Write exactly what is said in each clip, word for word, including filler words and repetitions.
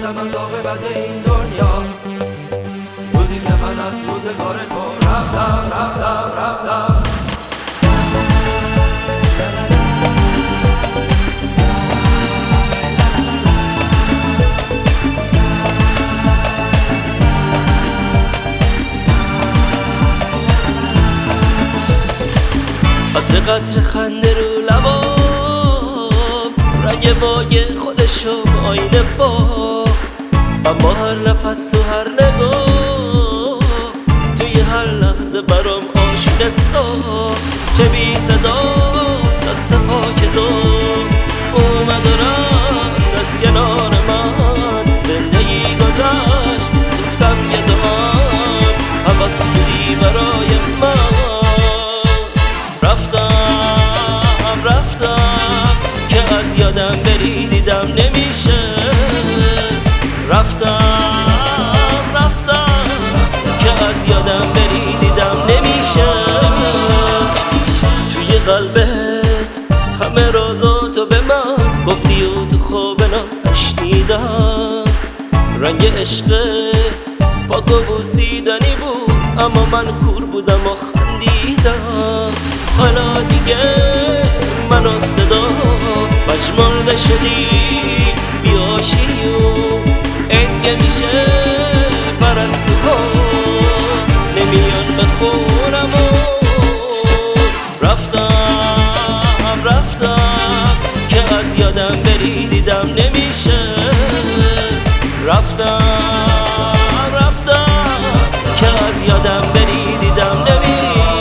میترسم از عاقبت این دنیا، روزی که من از روزگار تو رفتم رفتم رفتم. قطر قطر خنده رو لبام، رنگ باگ خودشو آینه باخت، اما هر نفس و هر نگاه توی هر لحظه برام آشونه ساخت. چه بی صدا دست پاک تو اومد و رفت از کنار من، زندگی گذشت گفتم یه دعام حواس بودی برای من. رفتم رفتم که از یادم بری دیدم نمیشه، رفتم رفتم که از یادم بری دیدم نمیشه. توی قلبت همه رازاتو به من گفتی و تو خواب ناز تشنیدم، رنگ عشق پاک و بوسیدنی بود اما من کور بودم و خندیدم. حالا دیگه من و صدا مجموعه شدی بیاشی و انگه میشه پرستو ها نمیان بخونم و رفتم رفتم که از یادم بری دیدم نمیشه، رفتم رفتم که از یادم بری دیدم نمیشه.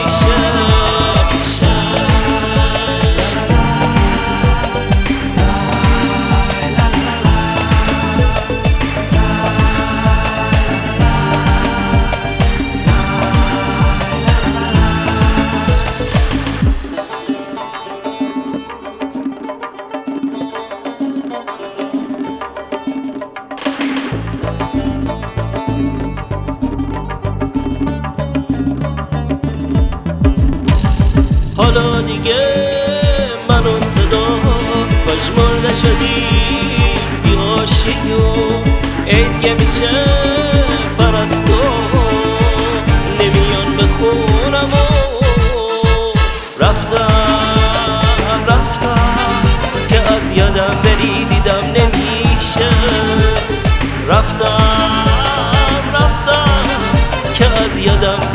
حالا دیگه من و صدا مجموعه شدی بیاشی و عیدگه میشه پرستو نمیان بخونم و رفتم رفتم که از یادم بری دیدم نمیشه، رفتم رفتم که از یادم